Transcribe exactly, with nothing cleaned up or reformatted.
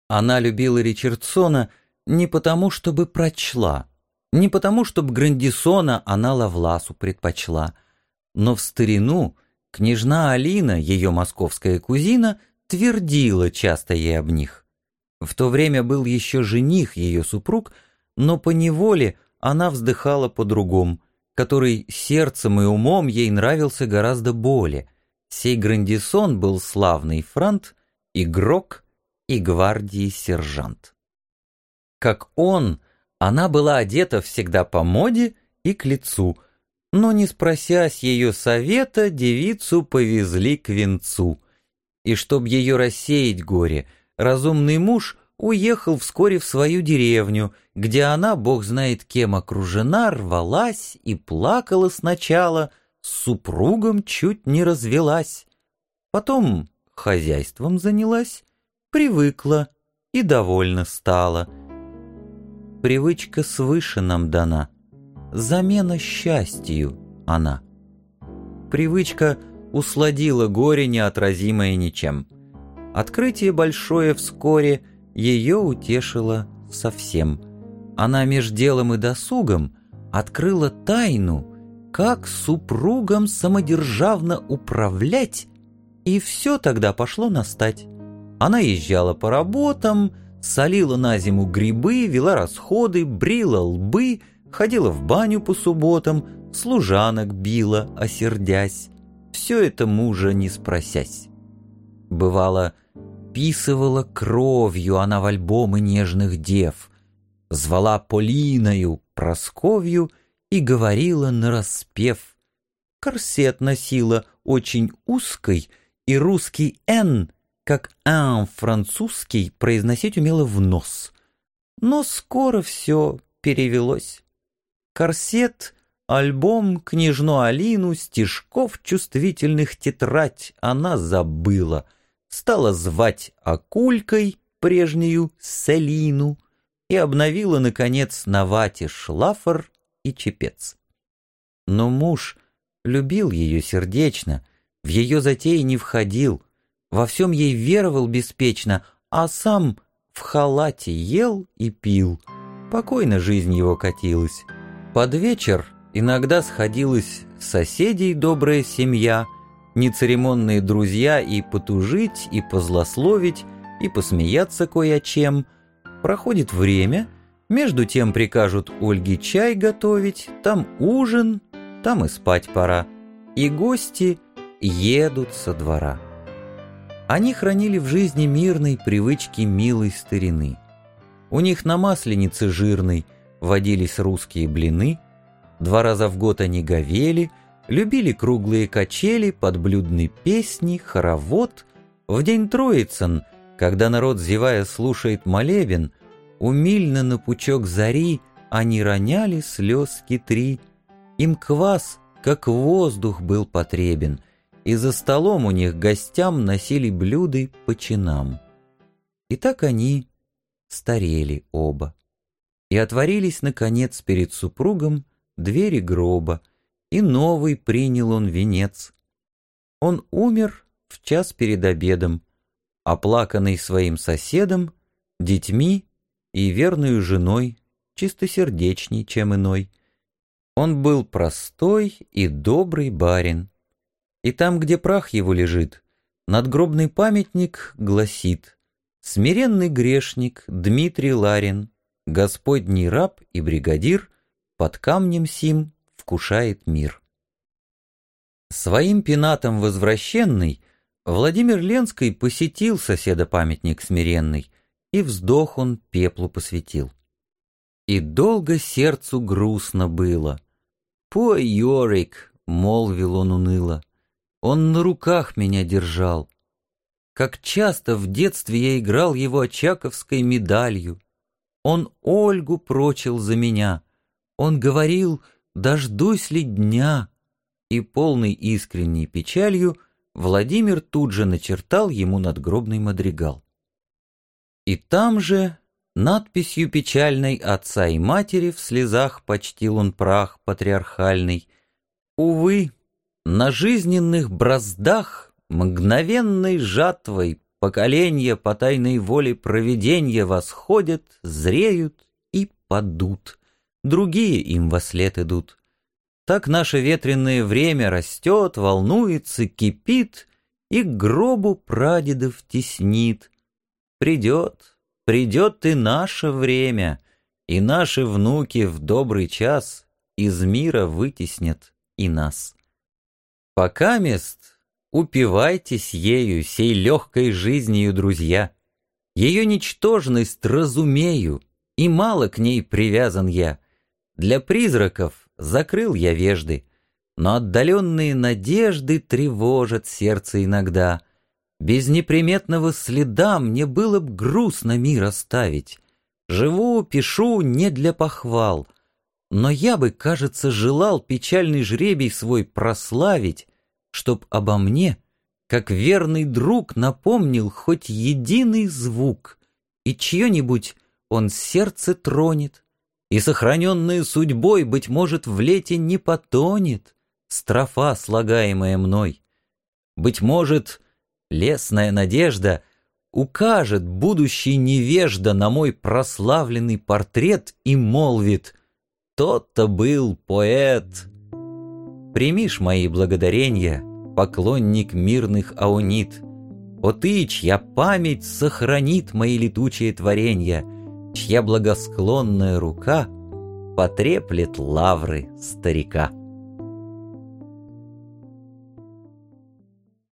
Она любила Ричардсона не потому, чтобы прочла, не потому, чтобы Грандисона она Лавласу предпочла, но в старину княжна Алина, ее московская кузина, твердила часто ей об них. В то время был еще жених ее супруг, но поневоле она вздыхала по-другому, который сердцем и умом ей нравился гораздо более. Сей Грандисон был славный франт, игрок и гвардии сержант. Как он, она была одета всегда по моде и к лицу, но, не спросясь ее совета, девицу повезли к венцу. И чтоб ее рассеять горе, разумный муж уехал вскоре в свою деревню, где она, бог знает кем окружена, рвалась и плакала сначала, с супругом чуть не развелась. Потом хозяйством занялась, привыкла и довольна стала. Привычка свыше нам дана, замена счастью она. Привычка усладила горе, неотразимое ничем. Открытие большое вскоре ее утешило совсем. Она меж делом и досугом открыла тайну, как супругом самодержавно управлять, и все тогда пошло настать. Она езжала по работам, солила на зиму грибы, вела расходы, брила лбы, ходила в баню по субботам, служанок била, осердясь. Все это мужа не спросясь. Бывало, писывала кровью она в альбомы нежных дев, звала Полиною, Просковью и говорила нараспев. Корсет носила очень узкий, и русский «н», как «ан» французский, произносить умела в нос. Но скоро все перевелось. Корсет, альбом, княжну Алину, стишков чувствительных тетрадь она забыла, стала звать Акулькой, прежнюю Селину, и обновила, наконец, на вате шлафор и чепец. Но муж любил ее сердечно, в ее затеи не входил, во всем ей веровал беспечно, а сам в халате ел и пил. Покойно жизнь его катилась. Под вечер иногда сходилась соседей добрая семья, нецеремонные друзья и потужить, и позлословить, и посмеяться кое о чем. Проходит время, между тем прикажут Ольге чай готовить, там ужин, там и спать пора, и гости едут со двора. Они хранили в жизни мирной привычки милой старины. У них на масленице жирной водились русские блины, два раза в год они говели, любили круглые качели, подблюдные песни, хоровод. В день Троицын, когда народ, зевая, слушает молебен, умильно на пучок зари они роняли слезки три. Им квас, как воздух, был потребен, и за столом у них гостям носили блюды по чинам. И так они старели оба. И отворились, наконец, перед супругом двери гроба, и новый принял он венец. Он умер в час перед обедом, оплаканный своим соседом, детьми и верную женой, чистосердечней, чем иной. Он был простой и добрый барин. И там, где прах его лежит, надгробный памятник гласит: смиренный грешник Дмитрий Ларин, Господний раб и бригадир, под камнем сим вкушает мир. Своим пенатом возвращенный Владимир Ленский посетил соседа памятник смиренный, и вздох он пеплу посвятил. И долго сердцу грустно было. «Пой, Йорик», — молвил он уныло, — «он на руках меня держал. Как часто в детстве я играл его очаковской медалью. Он Ольгу прочил за меня. Он говорил, дождусь ли дня». И полный искренней печалью Владимир тут же начертал ему надгробный мадригал. И там же надписью печальной отца и матери в слезах почтил он прах патриархальный. Увы, на жизненных браздах мгновенной жатвой поколенья по тайной воле провиденья восходят, зреют и падут, другие им вослед идут. Так наше ветреное время растет, волнуется, кипит и к гробу прадедов теснит. Придет, придет и наше время, и наши внуки в добрый час из мира вытеснят и нас. Покамест упивайтесь ею, сей легкой жизнью, друзья. Ее ничтожность разумею, и мало к ней привязан я. Для призраков закрыл я вежды, но отдаленные надежды тревожат сердце иногда. Без неприметного следа мне было б грустно мир оставить. Живу, пишу не для похвал, но я бы, кажется, желал печальный жребий свой прославить, чтоб обо мне, как верный друг, напомнил хоть единый звук, и чье-нибудь он сердце тронет, и, сохраненная судьбой, быть может, в лете не потонет строфа, слагаемая мной. Быть может, лесная надежда укажет будущий невежда на мой прославленный портрет и молвит: «Тот-то был поэт». Примишь мои благодаренья, поклонник мирных аунит. О ты, чья память сохранит мои летучие творенья, чья благосклонная рука потреплет лавры старика.